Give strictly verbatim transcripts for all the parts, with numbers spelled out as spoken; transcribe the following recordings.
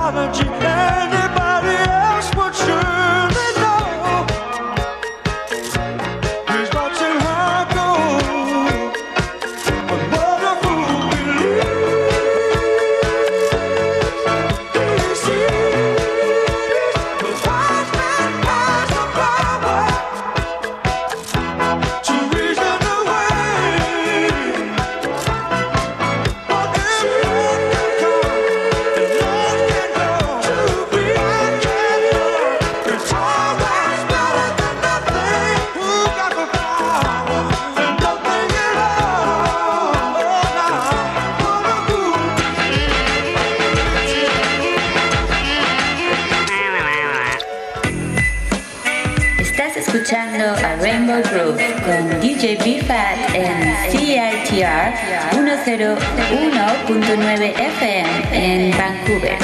apology. Anybody else would surely know. He's watching her go. But what a fool believes. He sees the wise man has the power to reason away. But if good can come and Lord can go, to be and can love, it's always better than nothing. Who got the power and nothing at all? Oh, now, what a fool. Estás escuchando a Rainbow Groove con D J B-Fat en C I T R ciento uno punto nueve F M en Vancouver.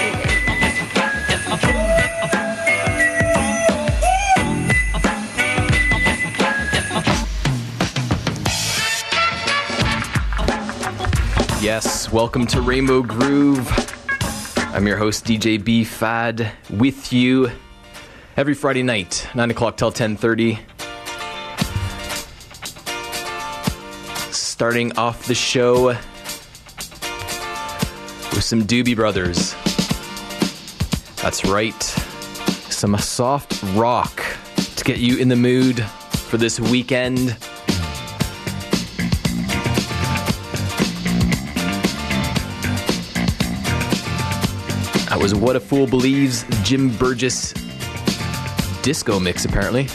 Yes, welcome to Rainbow Groove. I'm your host, D J B-Fad, with you every Friday night, nine o'clock till ten thirty. Starting off the show with some Doobie Brothers. That's right, some soft rock to get you in the mood for this weekend. That was What a Fool Believes, Jim Burgess disco mix, apparently.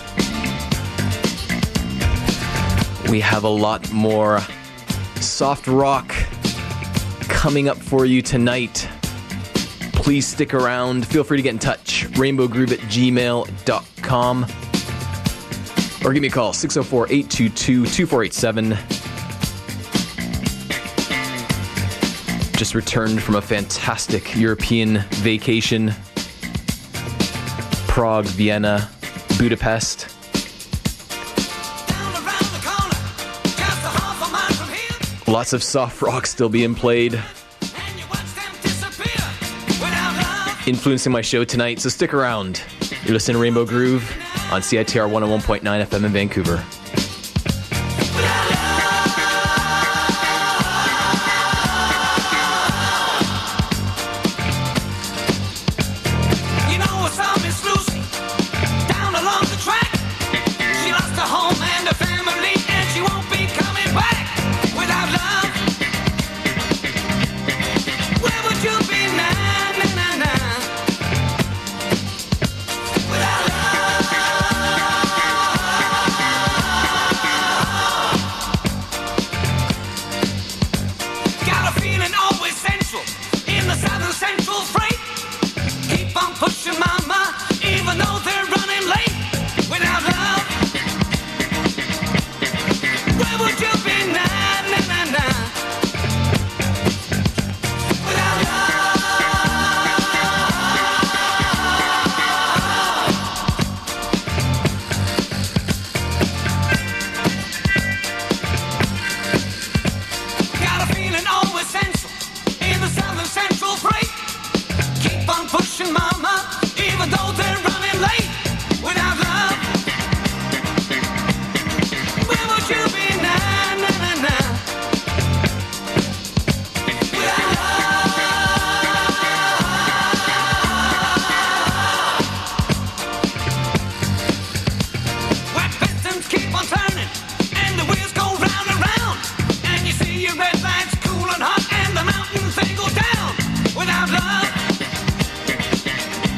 We have a lot more soft rock coming up for you tonight. Please stick around. Feel free to get in touch. rainbow groove at gmail dot com. Or give me a call, six oh four, eight two two, two four eight seven. Just returned from a fantastic European vacation. Prague, Vienna, Budapest. Lots of soft rock still being played. Influencing my show tonight, so stick around. You're listening to Rainbow Groove on C I T R one oh one point nine F M in Vancouver. Without love,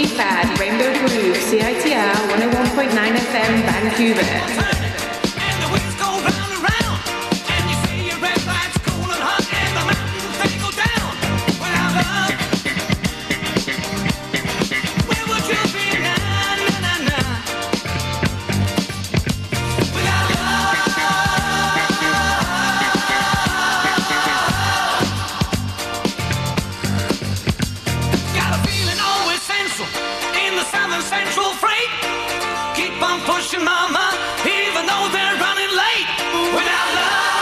B-Fad, Rainbow Groove, C I T R one oh one point nine F M, Vancouver. Pushing mama, even though they're running late. Without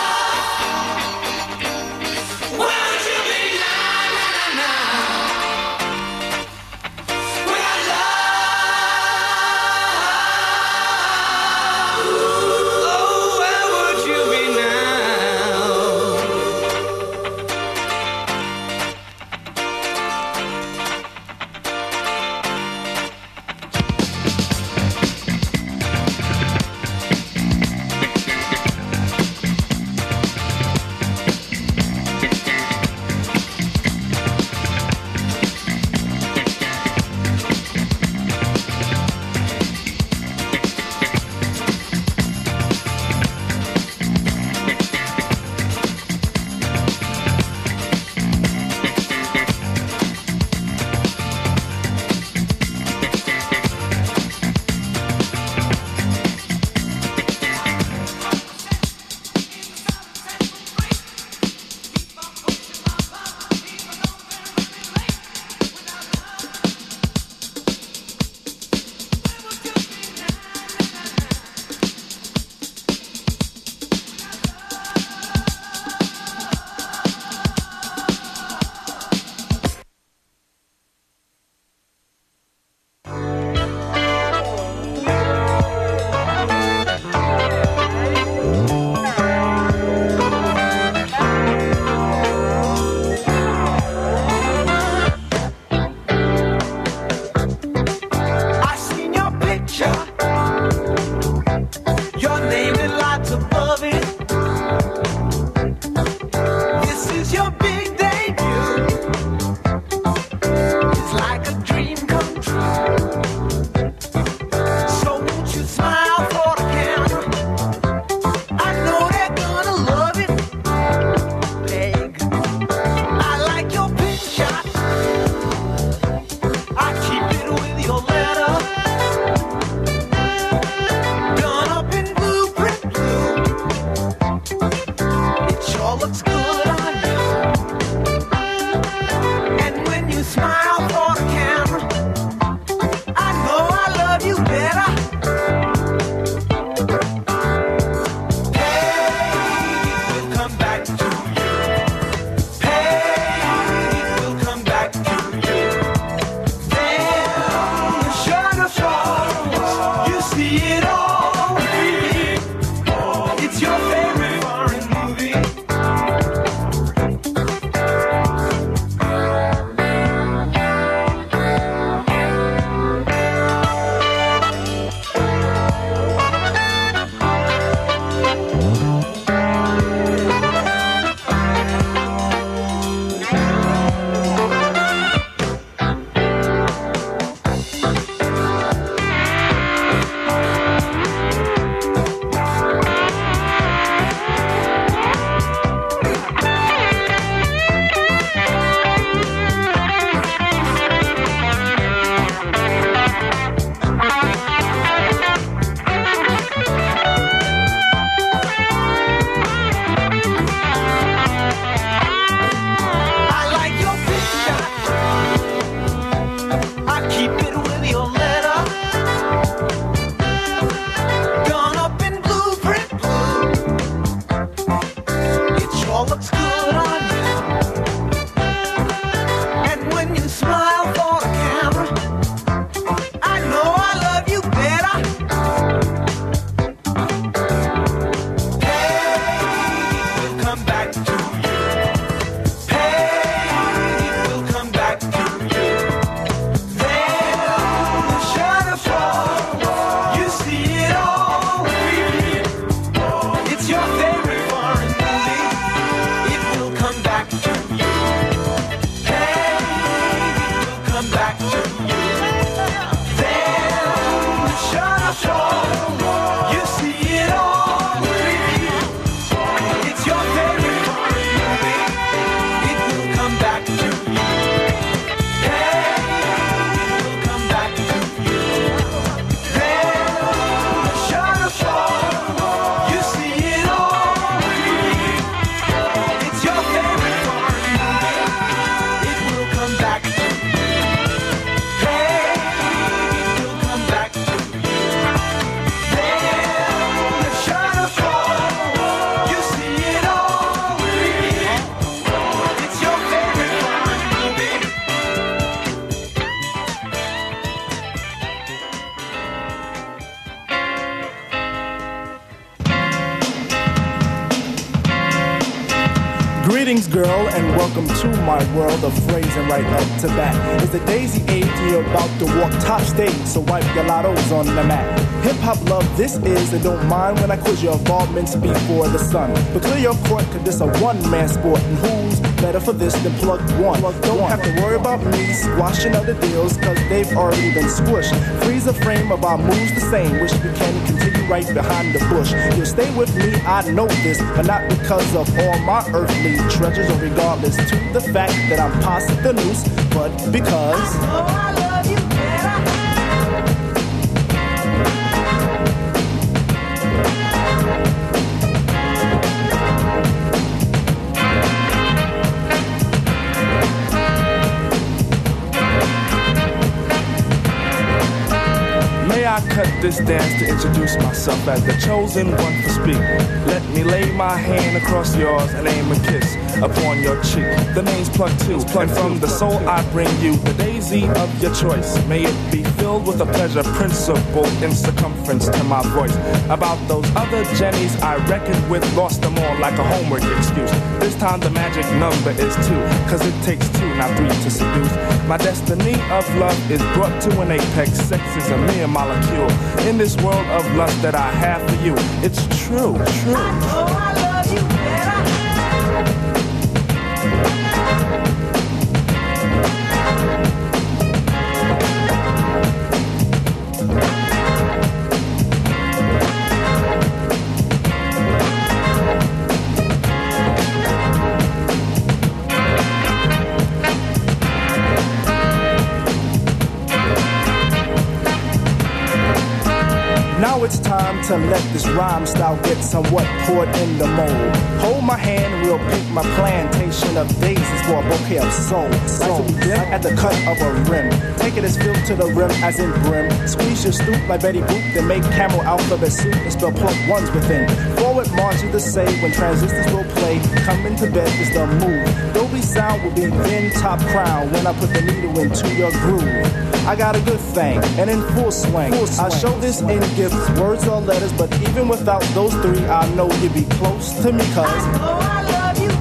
love, where would you be now, now, now? Without love, oh, where would you be now? Greetings, girl, and welcome to my world of phrasing right up to bat. It's the daisy age and you're about to walk top stage, so wipe your lottos on the mat. Hip-hop love this is, and don't mind when I quiz your involvements before the sun. But clear your court, cause this a one-man sport, and who's better for this than plug one? Don't have to worry about me squashing other deals, cause they've already been squished. Freeze the frame of our moves the same, wish we can continue right behind the bush. You'll stay with me, I know this, but not because of all my earthly treasures, or regardless to the fact that I'm past the noose, but because I know I love you better. I cut this dance to introduce myself as the chosen one for speak. Let me lay my hand across yours and aim a kiss upon your cheek. The name's Plug Two, and from the soul I bring you the daisy of your choice. May it be filled with a pleasure principle in circumference to my voice. About those other Jennies I reckoned with, lost them all like a homework excuse. This time the magic number is two, cause it takes two, not three to seduce. My destiny of love is brought to an apex. Sex is a mere molecule. In this world of lust that I have for you, it's true, true. I know I love you better. Now it's time to let this rhyme style get somewhat poured in the mold. Hold my hand, we'll pick my plantation of daisies for a bouquet of soul. Soul, like at the cut of a rim. Take it as filled to the rim as in brim. Squeeze your stoop like Betty Boop, then make camel alphabet soup and spell plug ones within. Forward march is the say when transistors will play. Come into bed is the move. Dolby sound will be then top crown when I put the needle into your groove. I got a good thing, and in full swing. Full swing. I show this in gifts, words or letters, but even without those three, I know you'd be close to me, cause I know I love you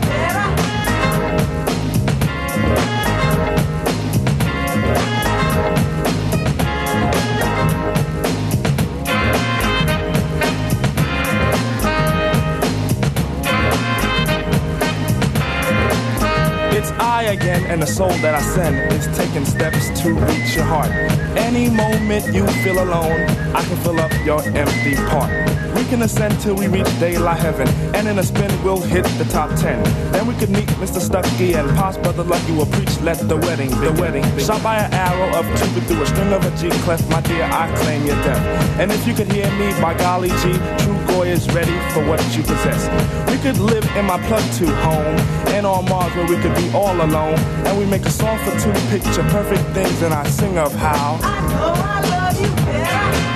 It's I again, and the soul that I send is taking steps to reach your heart. Any moment you feel alone, I can fill up your empty part. We can ascend till we reach daylight heaven, and in a spin we'll hit the top ten. Then we could meet Mister Stucky and Pops Brother Lucky will preach, let the wedding be. The wedding be. Shot by an arrow of Cupid through a string of a G clef, my dear, I claim your death. And if you could hear me, by golly G, true Goy is ready for what you possess. We could live in my Plug Two home, and on Mars where we could be all alone, and we make a song for two picture perfect things, and I sing of how I know I love you better.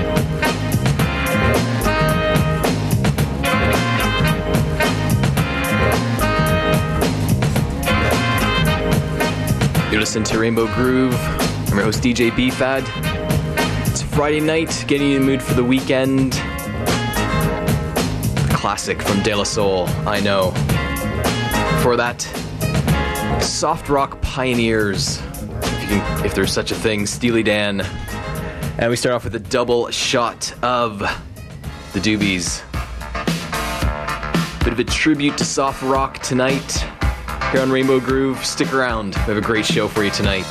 You're listening to Rainbow Groove. I'm your host D J B-Fad. It's Friday night, getting you in the mood for the weekend. A classic from De La Soul, I Know. For that, soft rock pioneers, if, you can, if there's such a thing, Steely Dan. And we start off with a double shot of the Doobies. Bit of a tribute to soft rock tonight here on Rainbow Groove. Stick around, we have a great show for you tonight.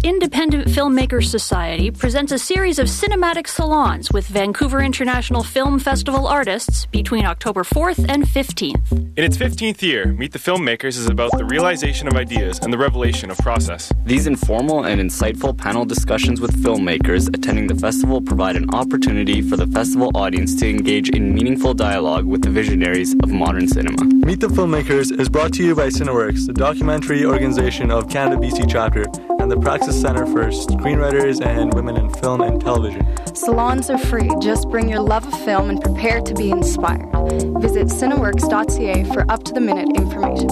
Independent Filmmakers Society presents a series of cinematic salons with Vancouver International Film Festival artists between October fourth and fifteenth. In its fifteenth year, Meet the Filmmakers is about the realization of ideas and the revelation of process. These informal and insightful panel discussions with filmmakers attending the festival provide an opportunity for the festival audience to engage in meaningful dialogue with the visionaries of modern cinema. Meet the Filmmakers is brought to you by Cineworks, the documentary organization of Canada B C chapter, and the Praxis Center for Screenwriters and Women in Film and Television. Salons are free. Just bring your love of film and prepare to be inspired. Visit cineworks dot c a for up-to-the-minute information.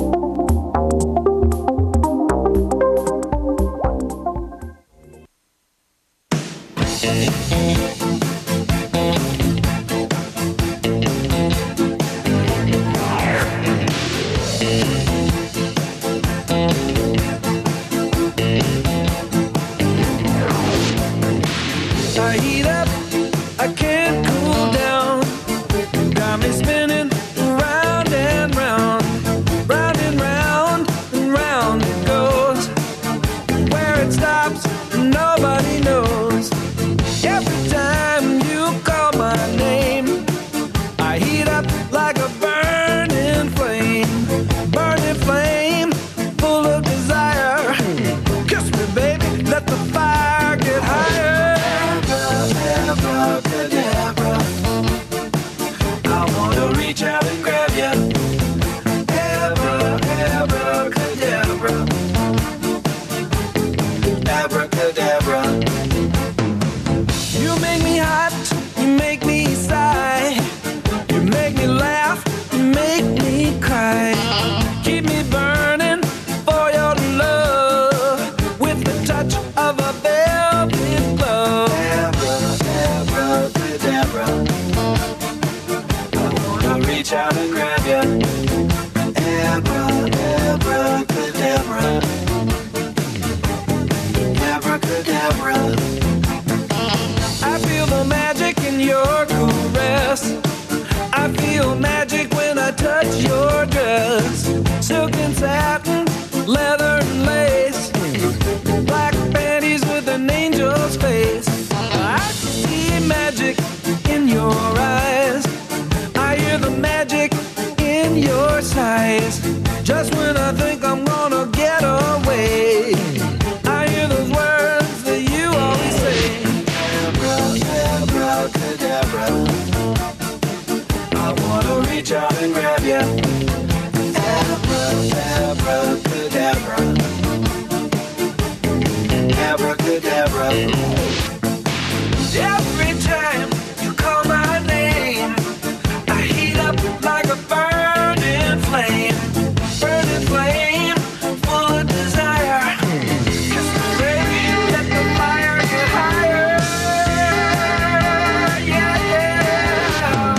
I heat up, I can't cool down. Got me spinning round and round, round and round and round it goes. Where it stops, nobody knows. Every time you call my name, I heat up like a burning flame, burning flame, full of desire. Kiss me, baby, let the fire get higher. Abracadabra, I wanna reach out and grab ya. Abra, abracadabra, abracadabra. You make me hot, you make me sigh, you make me laugh, you make me cry. Keep me burning for your love with the touch of a velvet glove. Abracadabra, I wanna reach out and grab ya. Abra, abracadabra, abracadabra. I feel the magic in your caress. I feel magic when I touch your dress. Silk and satin, leather and lace, black panties with an angel's face. I see magic in your eyes. I hear the magic in your sighs. Just when I think I'm gonna get away, I hear those words that you always say. Abra, abracadabra, I wanna reach out and grab ya. Abra, abracadabra, abracadabra. Every time you call my name, I heat up like a burning flame, burning flame, full of desire. Kiss me, baby, let the fire get higher. Yeah, yeah.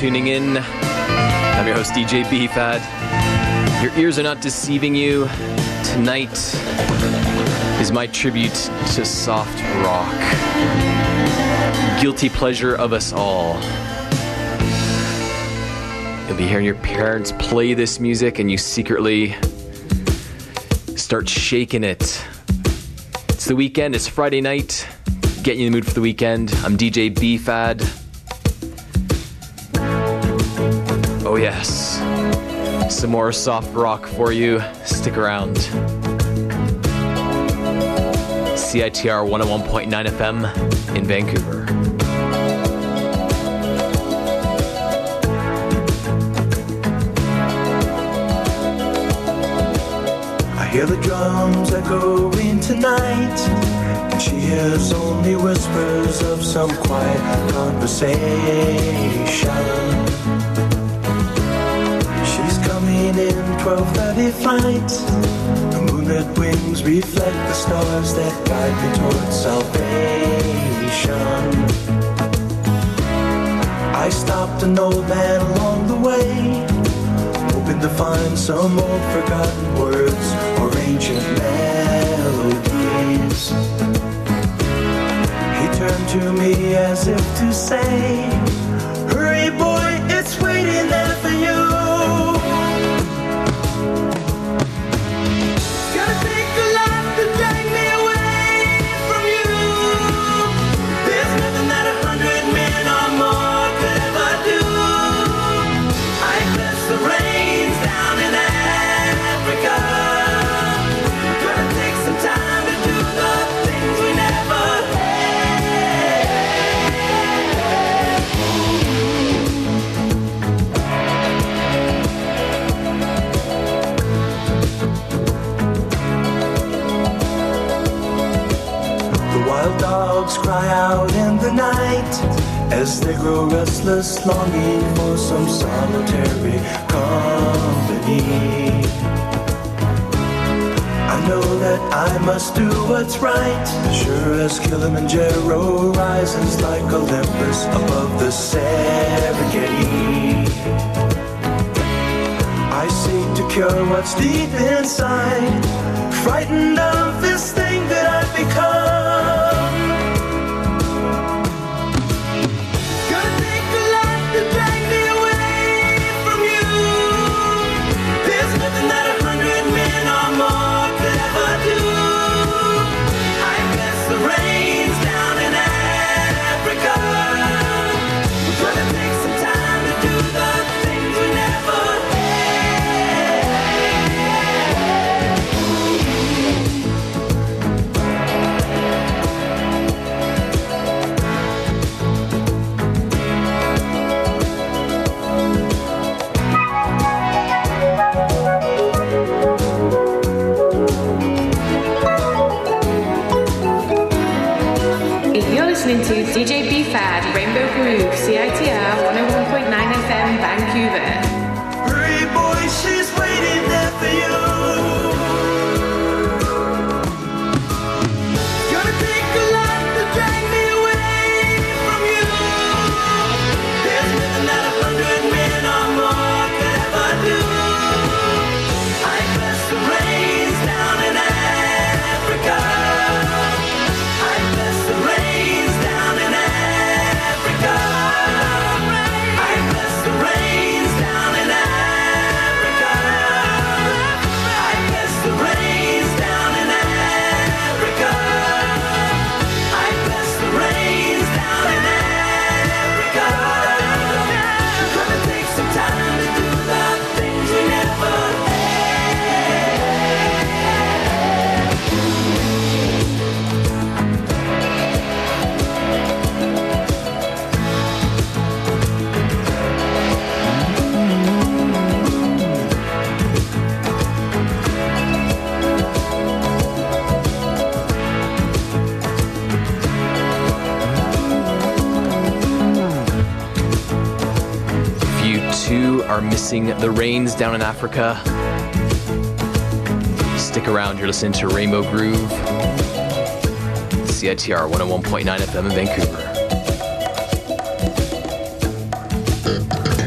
tuning in. I'm your host, D J B-Fad. Your ears are not deceiving you. Tonight is my tribute to soft rock. Guilty pleasure of us all. You'll be hearing your parents play this music and you secretly start shaking it. It's the weekend, it's Friday night. Getting you in the mood for the weekend. I'm D J B-Fad. Oh yes, some more soft rock for you. Stick around. C I T R one oh one point nine F M in Vancouver. I hear the drums echoing tonight, and she hears only whispers of some quiet conversation. In twelve thirty flight, the moonlit wings reflect the stars that guide me towards salvation. I stopped an old man along the way, hoping to find some old forgotten words or ancient melodies. He turned to me as if to say, "Hurry boy, it's waiting there for you." Cry out in the night as they grow restless, longing for some solitary company. I know that I must do what's right, sure as Kilimanjaro rises like Olympus above the Serengeti. I seek to cure what's deep inside, frightened of this thing that I've become. To D J B-Fad, Rainbow Groove, C I T R one oh one point nine F M, Vancouver. Hurry boy, she's waiting there for you. Gonna take a lot to drag me away from you. There's nothing that a hundred men or more could ever do. I bless the rains down in Africa. I bless the rains down in Africa. I bless the rains down in Africa. I bless the rains down in Africa. I bless the rains down in Africa. We're gonna take some time to do the things we never Are missing the rains down in Africa. Stick around, you're listening to Rainbow Groove, C I T R one oh one point nine F M in Vancouver.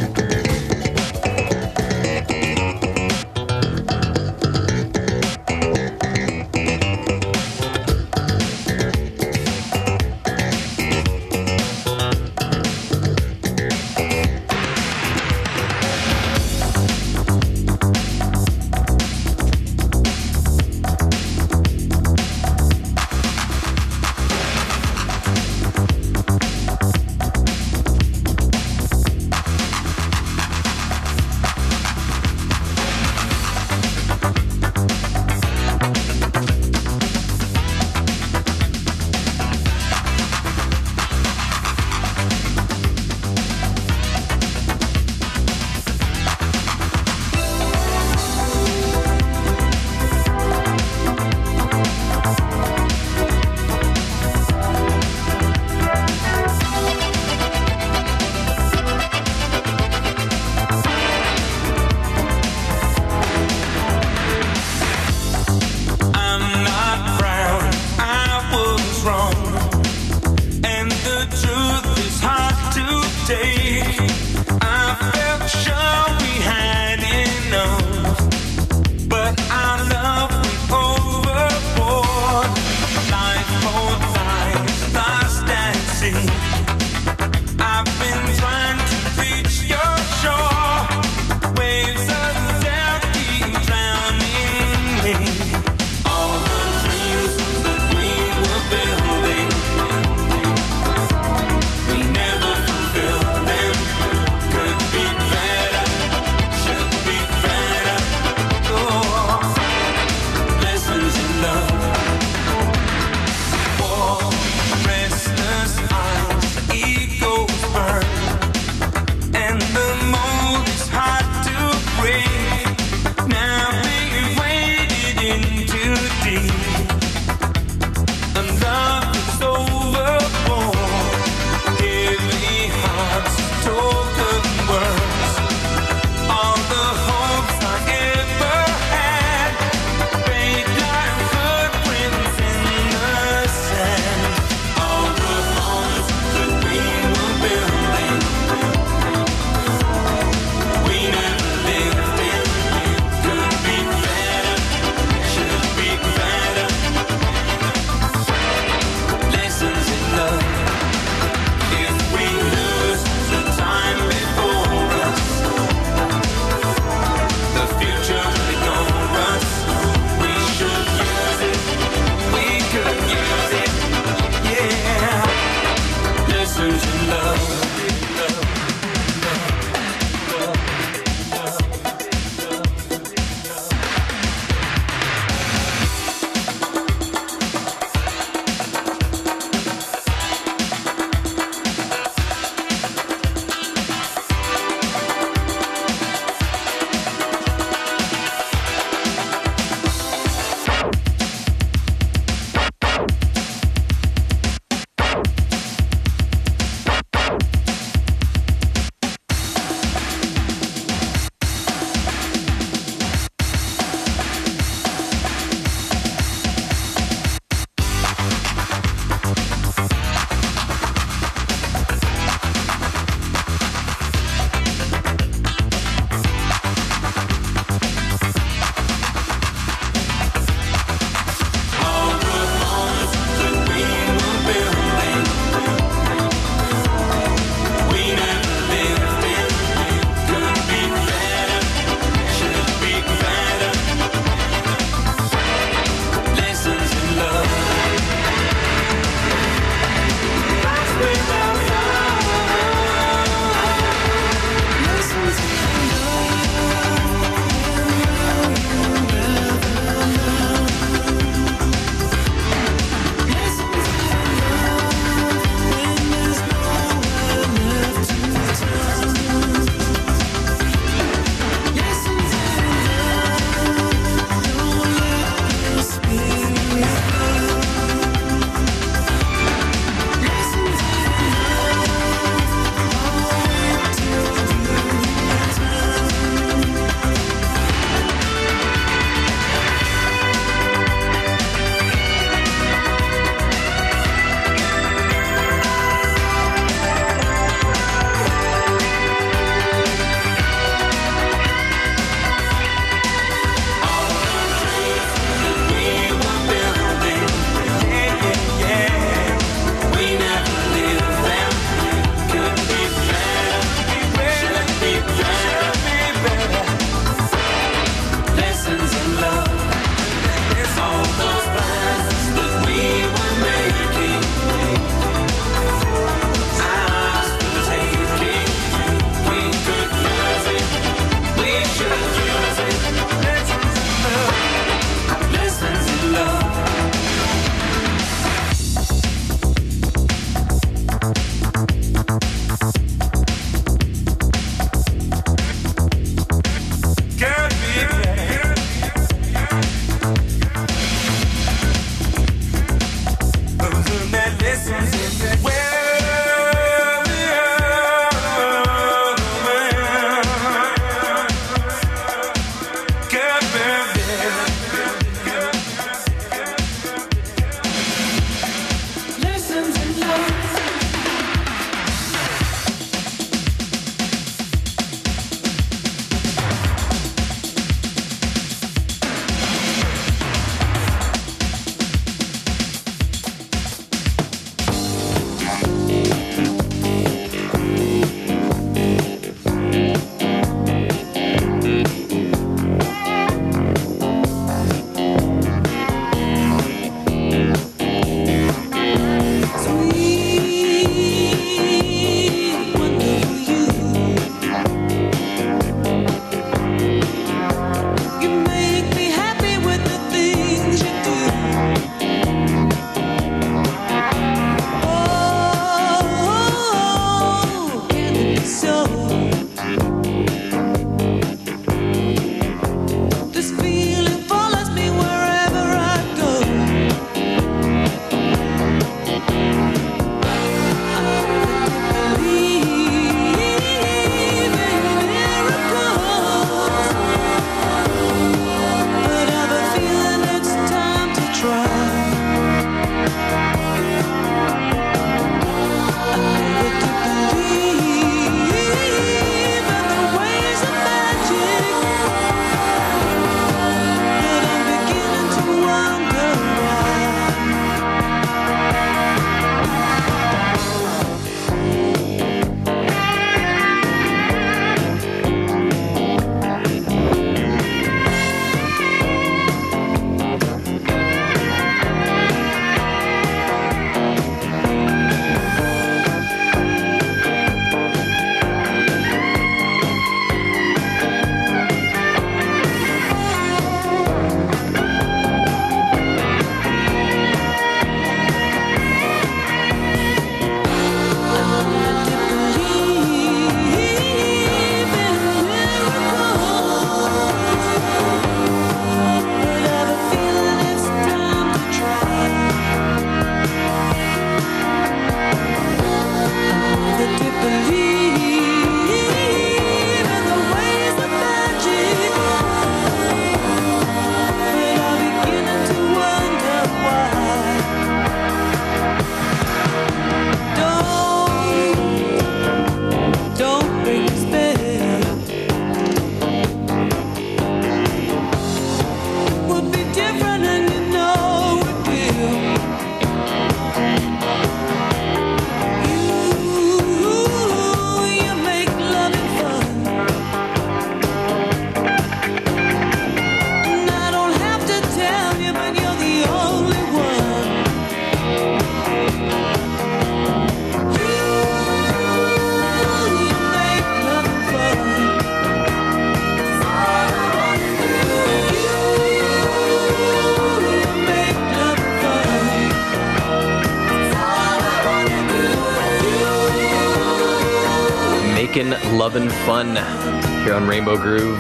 Rockin' Lovin' Fun here on Rainbow Groove.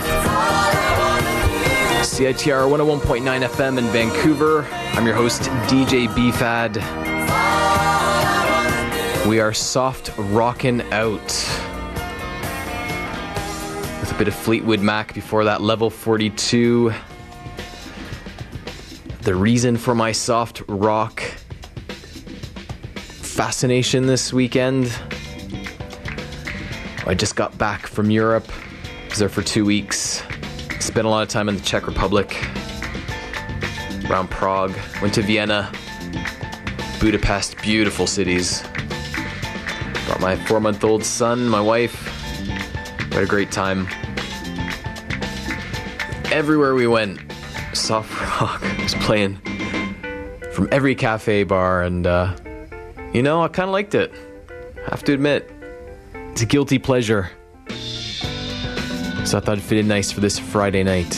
C I T R one oh one point nine F M in Vancouver. I'm your host, D J B-Fad. We are soft rockin' out with a bit of Fleetwood Mac before that, Level forty-two. The reason for my soft rock fascination this weekend, I just got back from Europe. I was there for two weeks. Spent a lot of time in the Czech Republic, around Prague. Went to Vienna, Budapest, beautiful cities. Brought my four-month-old son, my wife. We had a great time. Everywhere we went, soft rock was playing from every cafe bar, and uh, you know, I kind of liked it. I have to admit, it's a guilty pleasure. So I thought it'd fit in nice for this Friday night.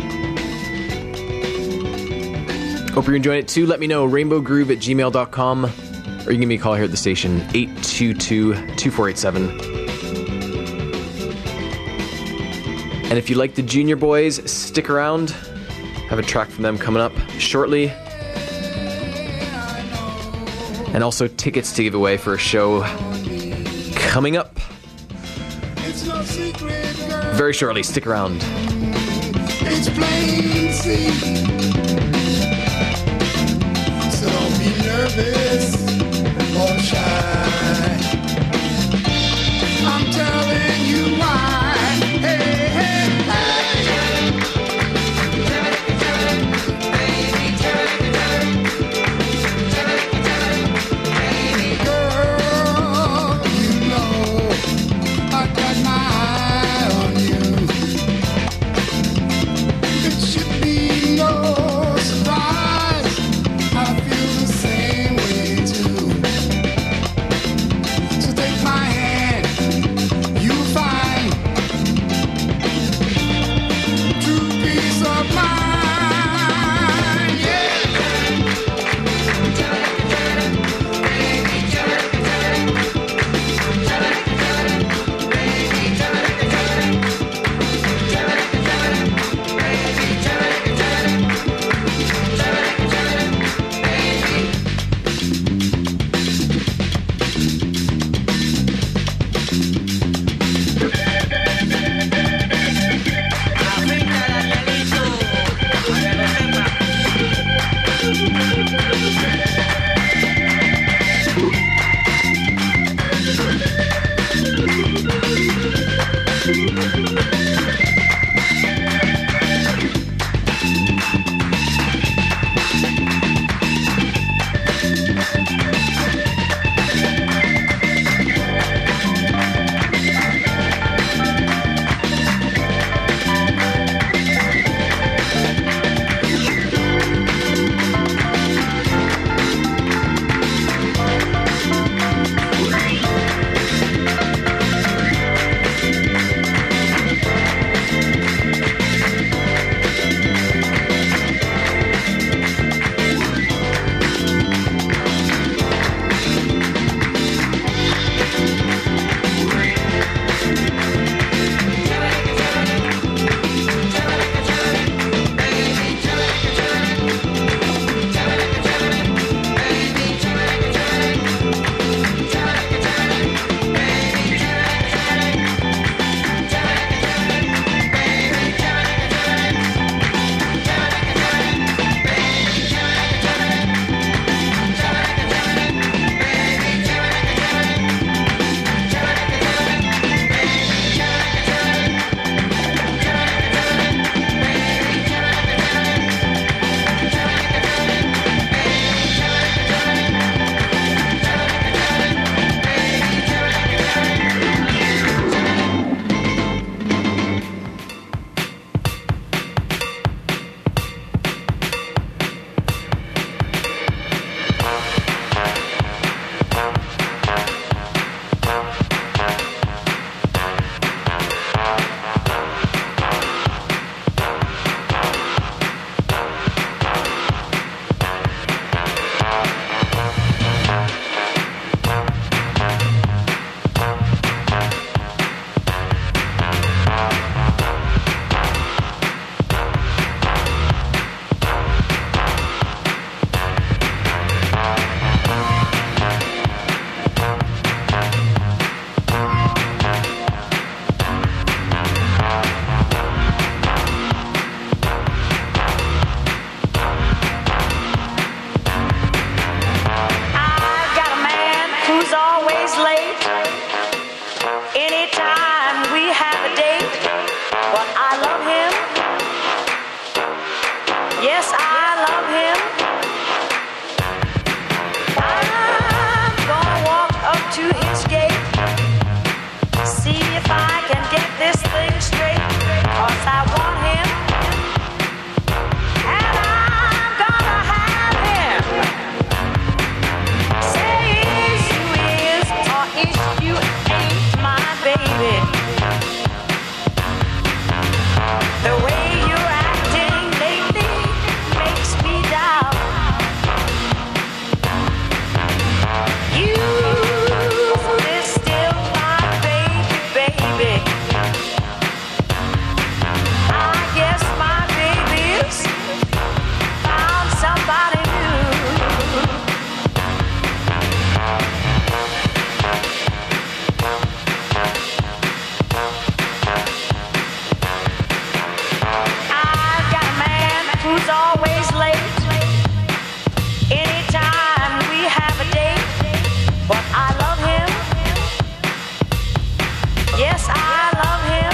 Hope you're enjoying it too. Let me know, rainbowgroove at gmail dot com, or you can give me a call here at the station, eight two two, two four eight seven. And if you like the Junior Boys, stick around. Have a track from them coming up shortly. And also tickets to give away for a show coming up very shortly. Stick around. It's plain to see. So don't be nervous or shy. I'm telling you why. Hey, hey, hey. Girl, you know I got my eye on you. It should be no surprise. I feel the same way too. love him. I'm gonna walk up to his gate, see if I can get this thing straight, 'cause I want him, and I'm gonna have him. Say is you is, or is you ain't my baby. The way you're acting lately makes me doubt you is still my baby, baby. I guess my baby's found somebody new. I've got a man who's always late anytime we have a date, but I love him. Yes, I love him.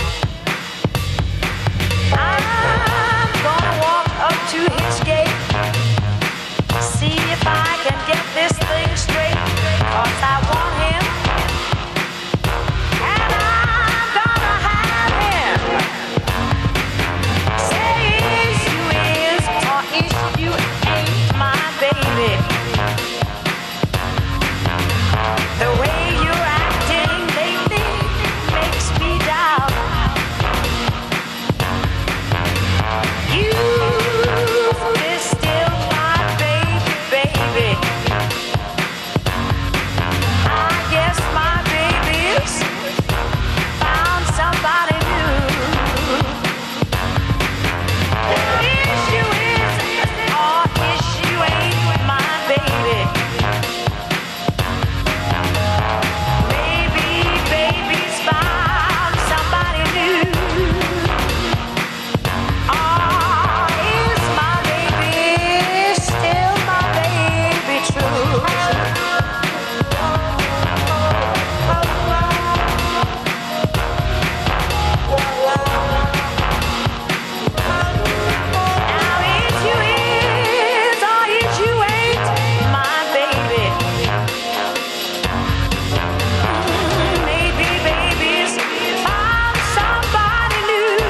I'm gonna walk up to his gate, see if I can get this thing straight, 'cause I want him, and I'm gonna have him. Say is you is, or is you ain't my baby. The way you're acting lately makes me doubt you is still my baby, baby. I guess my baby's found somebody new. Is you is, or is you ain't my baby. Maybe baby's found somebody new. Or is my baby still my baby true? Now is you is, or is you ain't my baby. Maybe baby's found somebody new.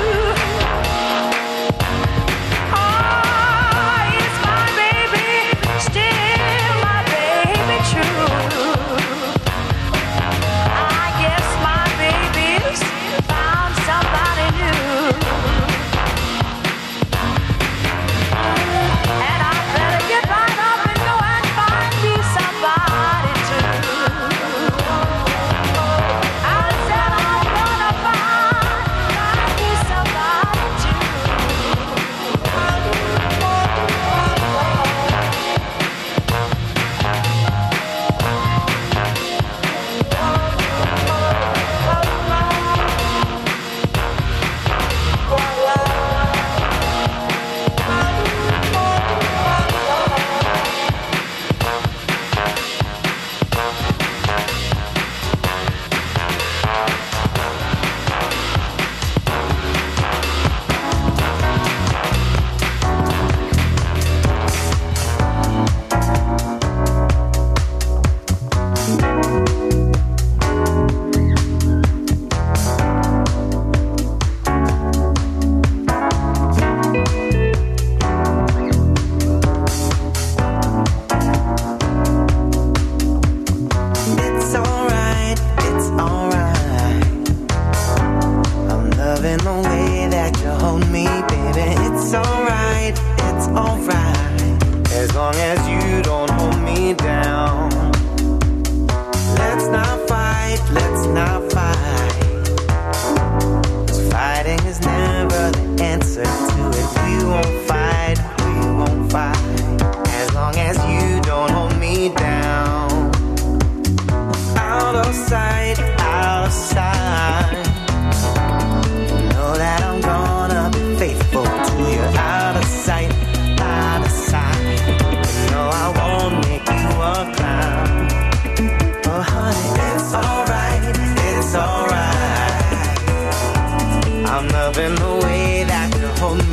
Oh, is my baby still my baby true? I guess my baby's found somebody new, and I better get right up and go and find me somebody too. I said I'm gonna find me somebody too. It's alright, it's alright. I'm loving the way that you hold me, baby. It's alright, it's alright. As long as you don't hold me down. Let's not fight, let's not fight. 'Cause fighting is never the answer to it. We won't fight, we won't fight. As long as you don't hold me down. Out of sight, out of sight. Know that I'm gonna be faithful to you. Out of sight, out of sight. No, I won't make you a clown. Oh honey, it's alright, it's alright. I'm loving the way that you hold me.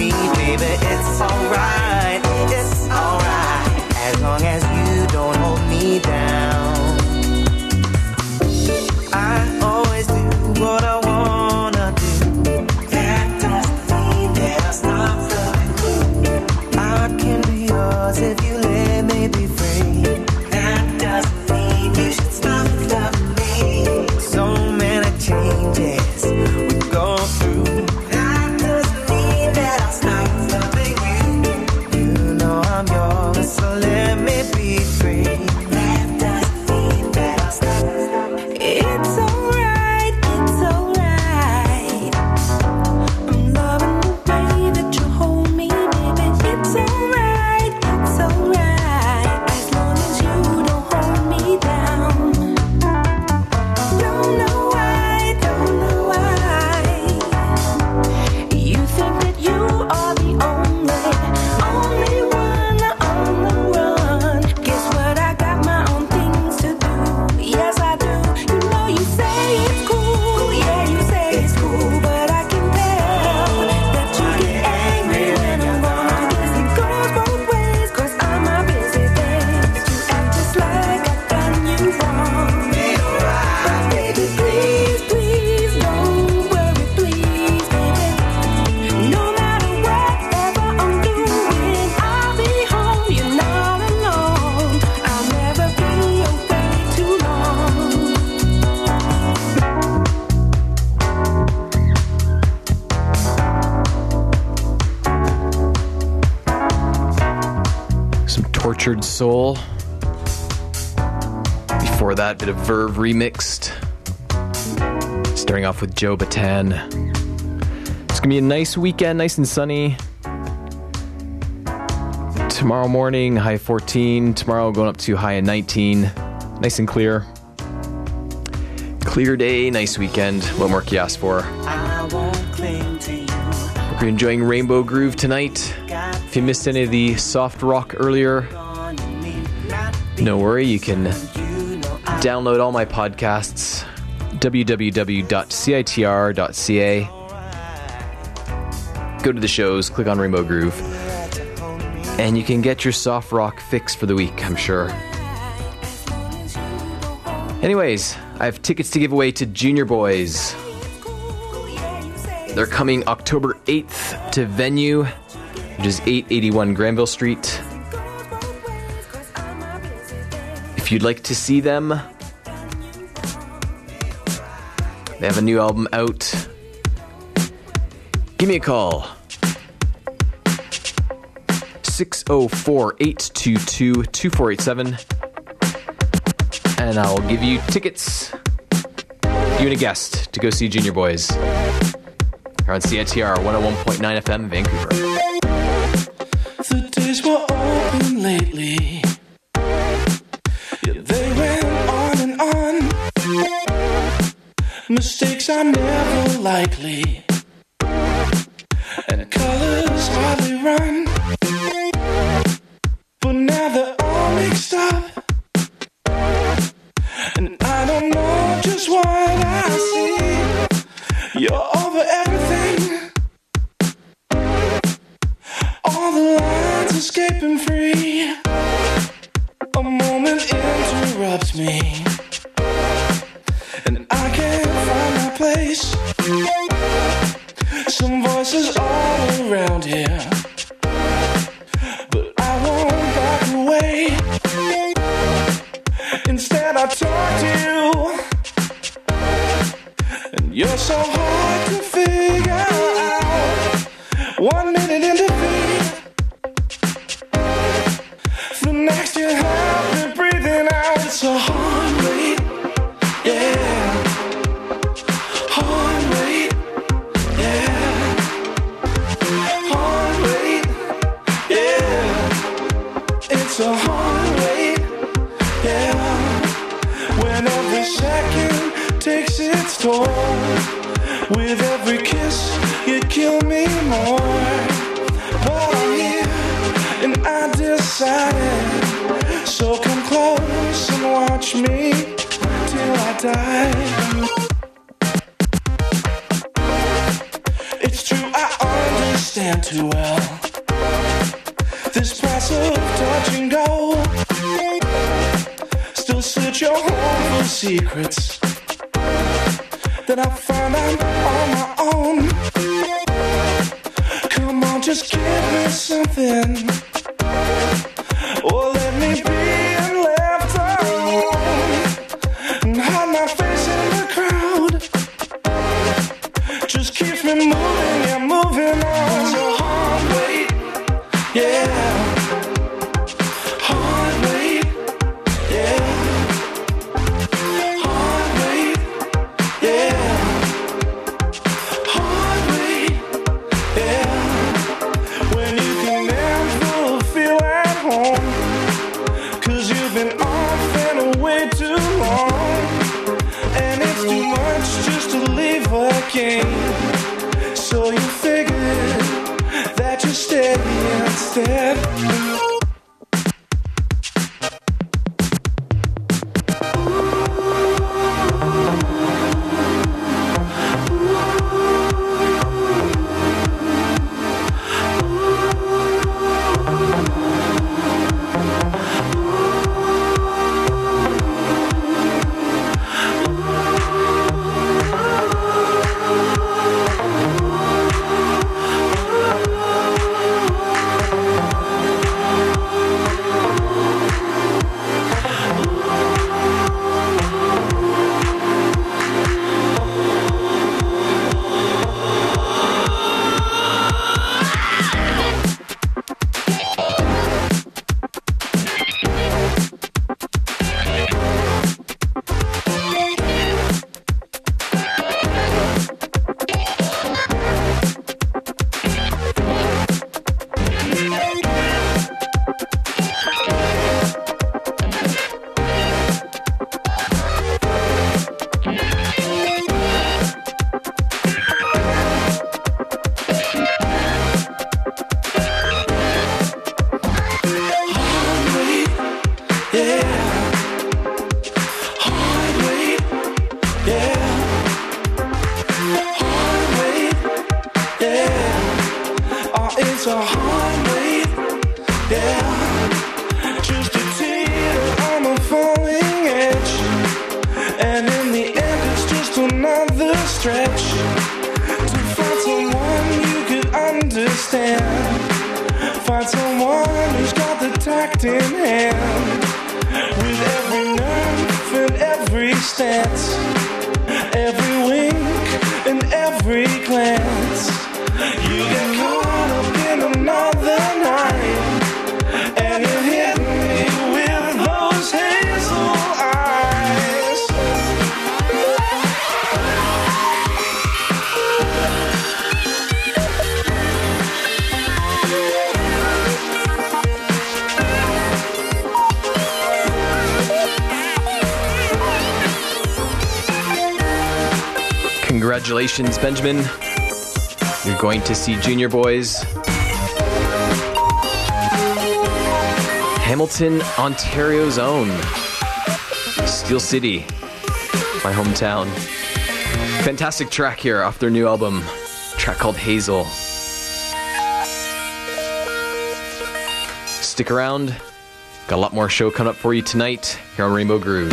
'cause if you let me be free, that doesn't mean you should stop loving me. So many changes we go through, that doesn't mean that I'll stop loving you. You know I'm yours, so let me be free. That doesn't mean that I'll stop. It's alright, it's alright. I'm loving the way that you hold me, baby. It's alright, it's alright. As long as you don't hold me down. Don't know why, don't know why. You think that you are the only, only one on the run. Guess what? I got my own things to do. Yes, I do. You know you say it's cool, yeah, you say it's cool, but I can tell that you get angry when I'm gone. I guess it goes both ways, 'cause I'm a busy days. You act just like I've done you wrong. But baby, please, please, don't worry, please, baby. No matter whatever I'm doing, I'll be home. You're not alone. I'll never be away too long. Some Tortured Soul. Before that, bit of Verve remixed. Starting off with Joe Bataan. It's gonna be a nice weekend, nice and sunny. Tomorrow morning, high fourteen. Tomorrow going up to high of nineteen. Nice and clear. Clear day, nice weekend. What more can you ask for? I won't cling to you. Hope you're enjoying Rainbow Groove tonight. If you missed any of the soft rock earlier, no worry, you can download all my podcasts, w w w dot c i t r dot c a. Go to the shows, click on Rainbow Groove, and you can get your soft rock fix for the week, I'm sure. Anyways, I have tickets to give away to Junior Boys. They're coming October eighth to Venue, which is eight eighty-one Granville Street. If you'd like to see them, they have a new album out. Give me a call. six oh four, eight two two, two four eight seven. And I'll give you tickets, you and a guest, to go see Junior Boys. Here on C I T R one oh one point nine F M, Vancouver. The days were open lately. Yeah, they went on and on. Mistakes are never likely, and colors hardly run. But now they're all mixed up, and I don't know just what I see. You're over everything. All the lines escaping free. A moment interrupts me, and I can't find my place. Some voices all around here, but I won't back away. Instead I talk to you, and you're so hard to figure out. One minute in defeat, the next you have me breathing out. It's a hard wait, yeah. Hard wait, yeah. Hard wait, yeah. It's a hard wait, yeah. When every second takes its toll, with every kiss you kill me more. But I'm here and I decided, so come close and watch me till I die. It's true, I understand too well this price of touch and go. Still search your home for secrets that I found out on my own. Come on, just give me something So you figured that you stay instead. Congratulations, Benjamin. You're going to see Junior Boys. Hamilton, Ontario's own. Steel City, my hometown. Fantastic track here off their new album. A track called Hazel. Stick around. Got a lot more show coming up for you tonight here on Rainbow Groove.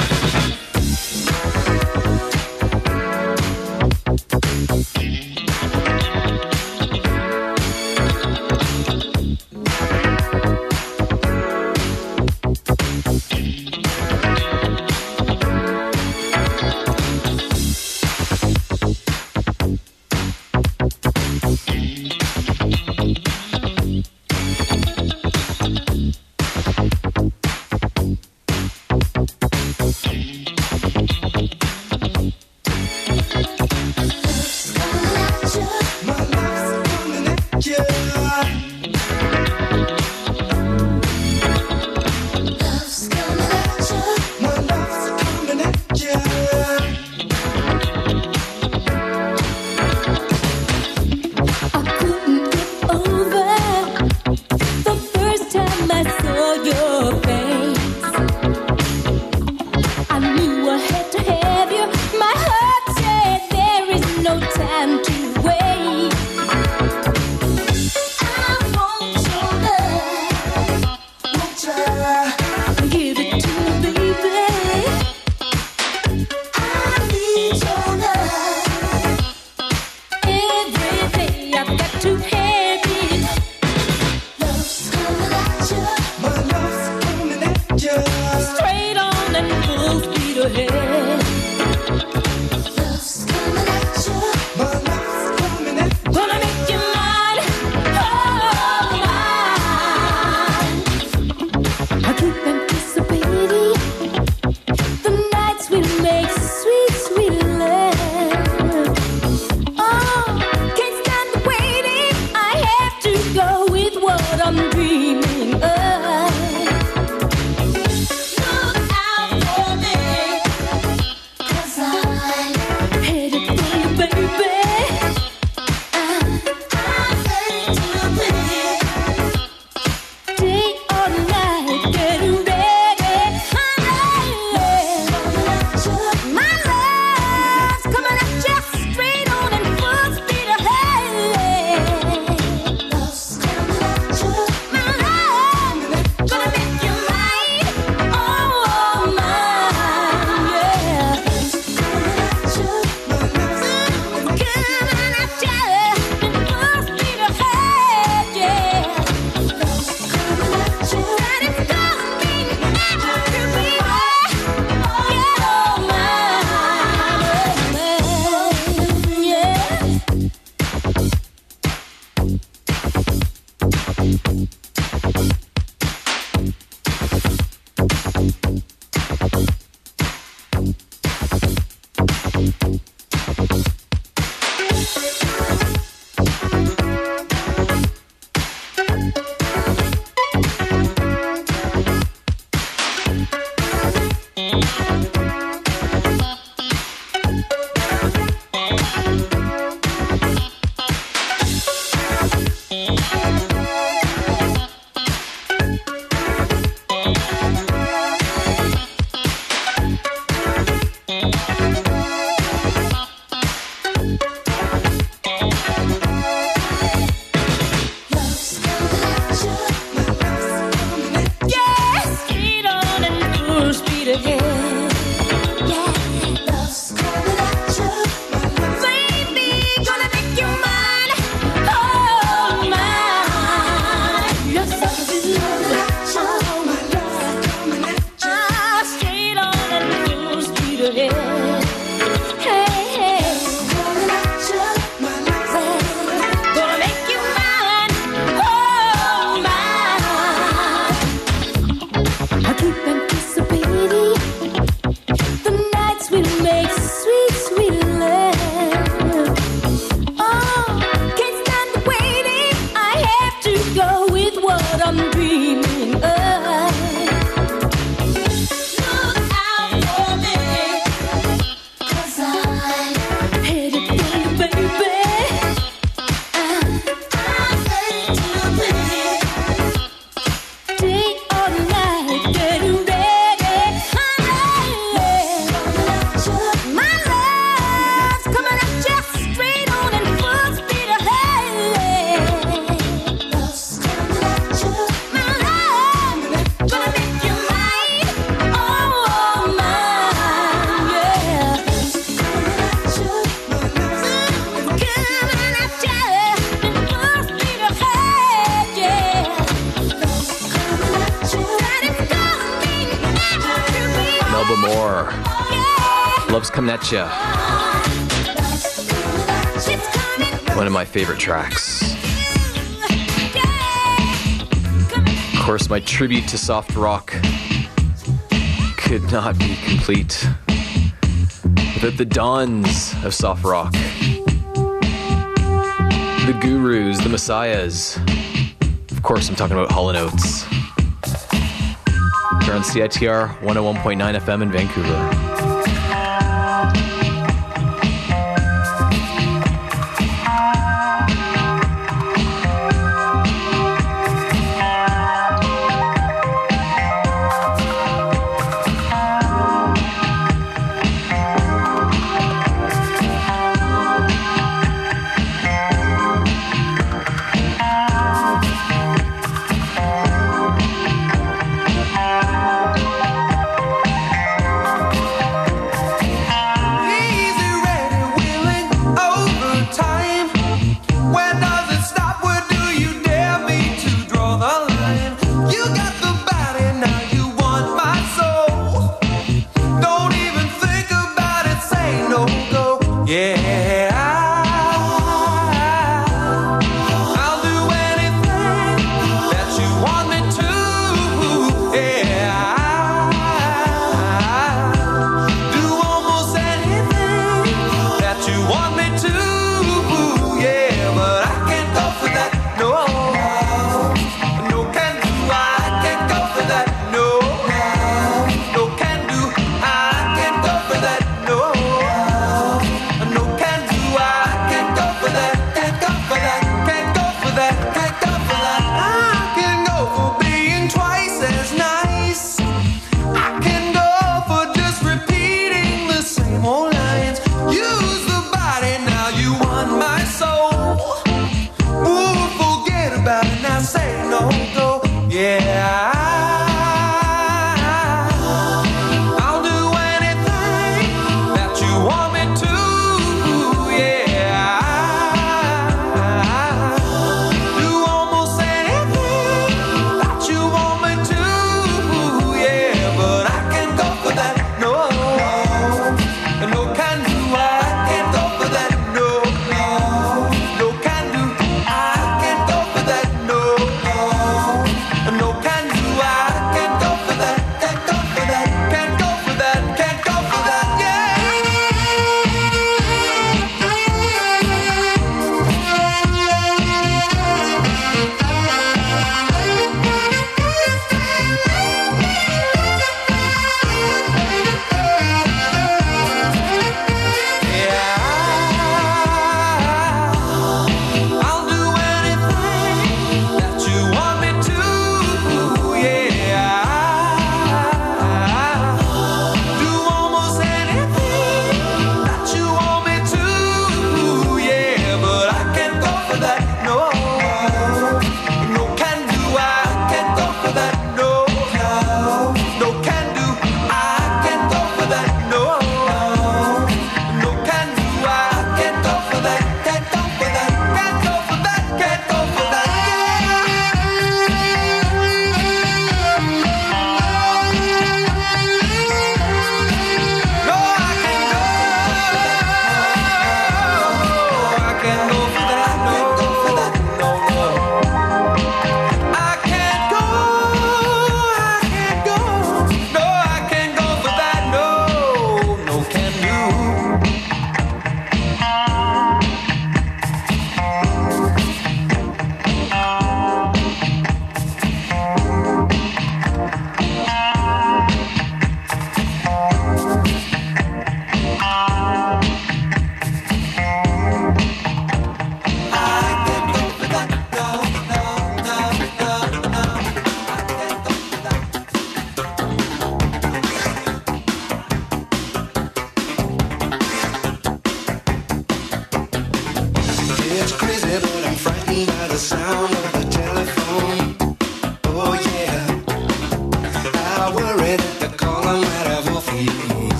Thank you. Elba Moore. Love's Coming At Ya. One of my favorite tracks. Of course, my tribute to soft rock could not be complete without the dons of soft rock. The gurus, the messiahs. Of course, I'm talking about Hall and Oates. They're on C I T R one oh one point nine F M in Vancouver.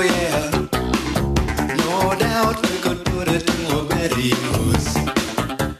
out, we could put it to a better use.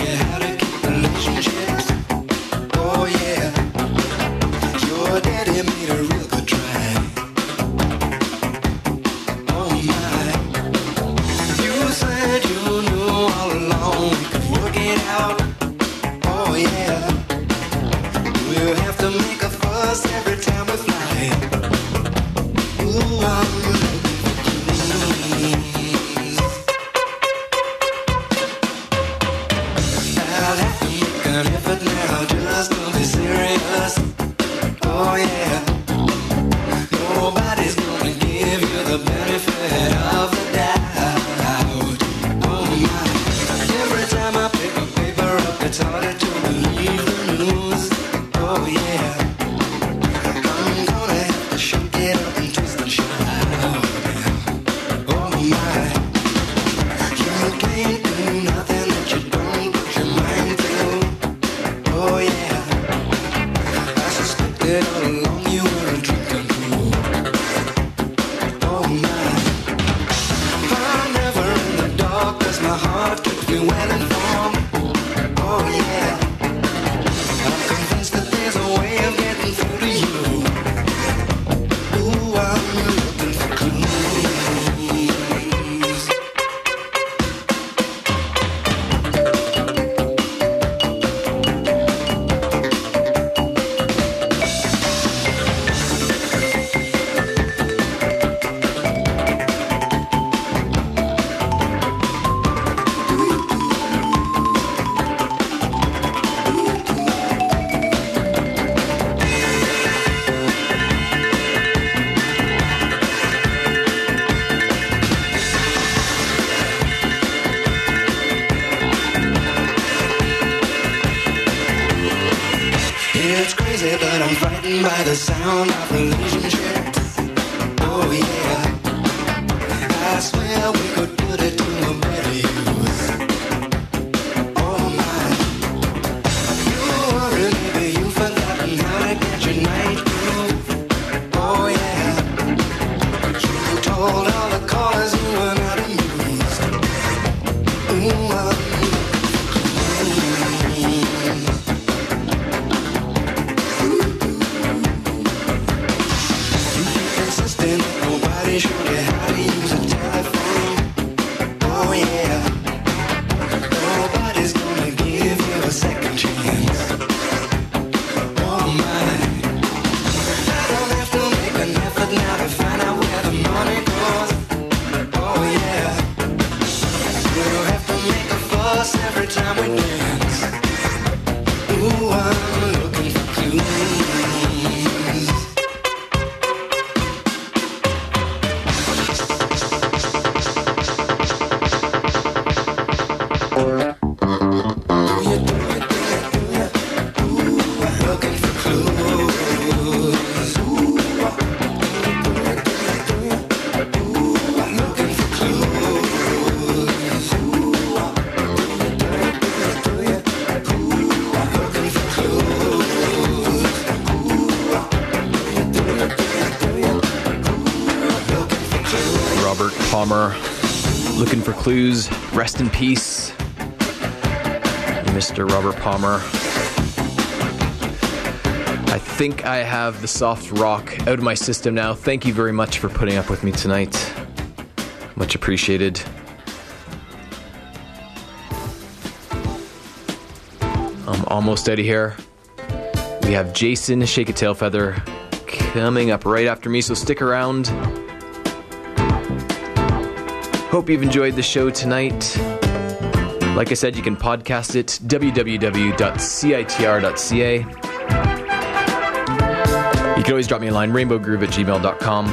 By the sound of relationships, oh yeah, I swear we could put it to a better use. Oh my, you worry, maybe you've forgotten how to get your night groove. Oh yeah, you told all the callers you were not amused. Ooh, I'm nobody showed you how to use a telephone. Oh yeah, nobody's gonna give you a second chance. Oh my, I don't have to make an effort now to find out where the money goes. Oh yeah, you don't have to make a fuss every time we dance. Ooh, I'm looking for clues. Looking for clues. Rest in peace, Mister Robert Palmer. I think I have the soft rock out of my system now. Thank you very much for putting up with me tonight. Much appreciated. I'm almost out of here. We have Jason Shake a Tail Feather coming up right after me, so stick around. Hope you've enjoyed the show tonight. Like I said, you can podcast it, w w w dot c i t r dot c a. You can always drop me a line, rainbow groove at gmail dot com.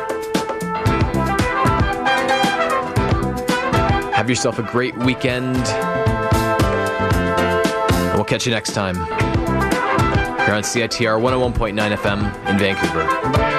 Have yourself a great weekend. And we'll catch you next time here on C I T R one oh one point nine F M in Vancouver.